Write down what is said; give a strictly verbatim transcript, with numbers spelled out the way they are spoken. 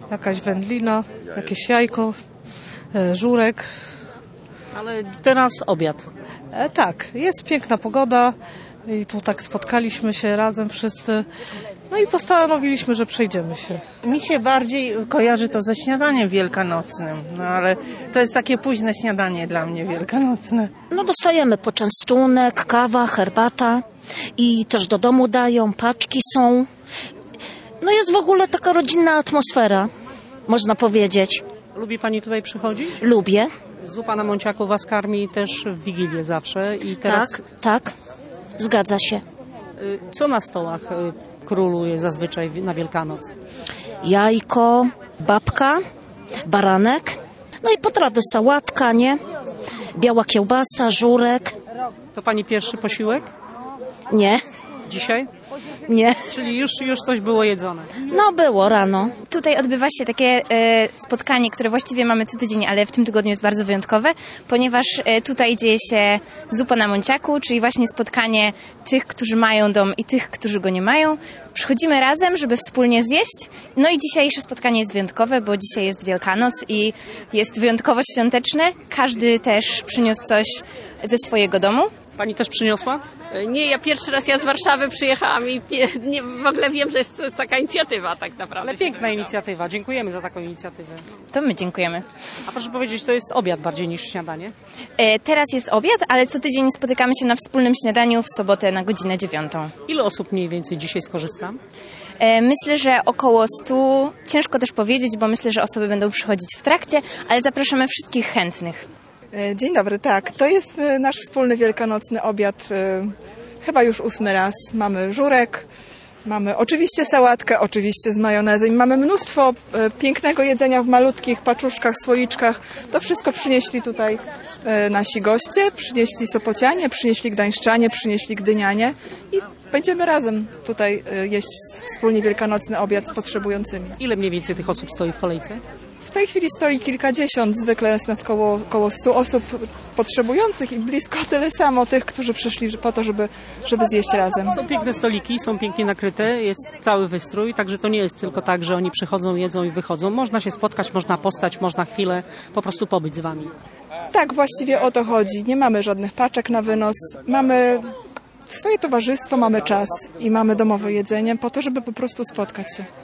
jakaś wędlina, jakieś jajko, e, żurek. Ale teraz obiad. E, tak, jest piękna pogoda i tu tak spotkaliśmy się razem wszyscy. No i postanowiliśmy, że przejdziemy się. Mi się bardziej kojarzy to ze śniadaniem wielkanocnym, no ale to jest takie późne śniadanie dla mnie wielkanocne. No dostajemy poczęstunek, kawa, herbata i też do domu dają, paczki są. No jest w ogóle taka rodzinna atmosfera, można powiedzieć. Lubi pani tutaj przychodzić? Lubię. Zupa na Monciaku was karmi też w Wigilię zawsze. I teraz Tak, tak, zgadza się. y, co na stołach y, króluje zazwyczaj na Wielkanoc? Jajko, babka, baranek, no i potrawy, sałatka, nie? Biała kiełbasa, żurek. To pani pierwszy posiłek Nie, dzisiaj? nie. Czyli już, już coś było jedzone. No było rano. Tutaj odbywa się takie e, spotkanie, które właściwie mamy co tydzień, ale w tym tygodniu jest bardzo wyjątkowe, ponieważ e, tutaj dzieje się zupa na Monciaku, czyli właśnie spotkanie tych, którzy mają dom i tych, którzy go nie mają. Przychodzimy razem, żeby wspólnie zjeść. No i dzisiejsze spotkanie jest wyjątkowe, bo dzisiaj jest Wielkanoc i jest wyjątkowo świąteczne. Każdy też przyniósł coś ze swojego domu. Pani też przyniosła? Nie, ja pierwszy raz ja z Warszawy przyjechałam i pie- nie, w ogóle wiem, że jest taka inicjatywa tak naprawdę. Ale piękna inicjatywa. Dziękujemy za taką inicjatywę. To my dziękujemy. A proszę powiedzieć, to jest obiad bardziej niż śniadanie? E, teraz jest obiad, ale co tydzień spotykamy się na wspólnym śniadaniu w sobotę na godzinę dziewiątą. Ile osób mniej więcej dzisiaj skorzysta? E, Myślę, że około stu. Ciężko też powiedzieć, bo myślę, że osoby będą przychodzić w trakcie, ale zapraszamy wszystkich chętnych. Dzień dobry, tak. To jest nasz wspólny wielkanocny obiad. Chyba już ósmy raz. Mamy żurek, mamy oczywiście sałatkę, oczywiście z majonezem. Mamy mnóstwo pięknego jedzenia w malutkich paczuszkach, słoiczkach. To wszystko przynieśli tutaj nasi goście, przynieśli Sopocianie, przynieśli Gdańszczanie, przynieśli Gdynianie i będziemy razem tutaj jeść wspólnie wielkanocny obiad z potrzebującymi. Ile mniej więcej tych osób stoi w kolejce? W tej chwili stoi kilkadziesiąt, zwykle jest nas koło, koło stu osób potrzebujących i blisko tyle samo tych, którzy przyszli po to, żeby, żeby zjeść razem. Są piękne stoliki, są pięknie nakryte, jest cały wystrój, także to nie jest tylko tak, że oni przychodzą, jedzą i wychodzą. Można się spotkać, można postać, można chwilę po prostu pobyć z wami. Tak, właściwie o to chodzi. Nie mamy żadnych paczek na wynos. Mamy swoje towarzystwo, mamy czas i mamy domowe jedzenie po to, żeby po prostu spotkać się.